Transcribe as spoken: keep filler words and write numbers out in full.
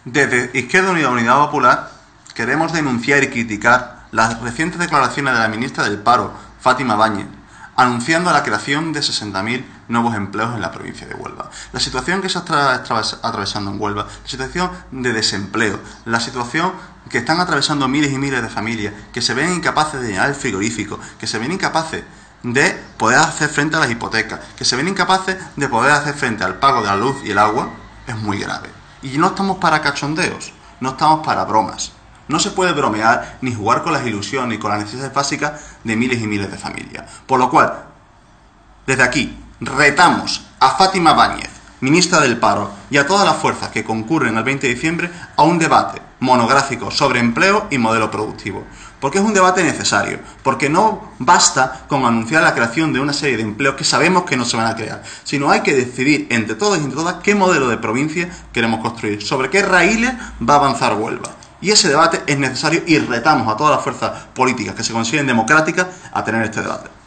Desde Izquierda Unida Unidad Popular queremos denunciar y criticar las recientes declaraciones de la ministra del Paro, Fátima Báñez, anunciando la creación de sesenta mil nuevos empleos en la provincia de Huelva. La situación que se está atravesando en Huelva, la situación de desempleo, la situación que están atravesando miles y miles de familias, que se ven incapaces de llenar el frigorífico, que se ven incapaces de poder hacer frente a las hipotecas, que se ven incapaces de poder hacer frente al pago de la luz y el agua, es muy grave. Y no estamos para cachondeos, no estamos para bromas. No se puede bromear ni jugar con las ilusiones ni con las necesidades básicas de miles y miles de familias. Por lo cual, desde aquí, retamos a Fátima Báñez, ministra del Paro, y a todas las fuerzas que concurren el veinte de diciembre a un debate monográfico sobre empleo y modelo productivo. Porque es un debate necesario, porque no basta con anunciar la creación de una serie de empleos que sabemos que no se van a crear, sino hay que decidir entre todos y entre todas qué modelo de provincia queremos construir, sobre qué raíles va a avanzar Huelva. Y ese debate es necesario y retamos a todas las fuerzas políticas que se consideren democráticas a tener este debate.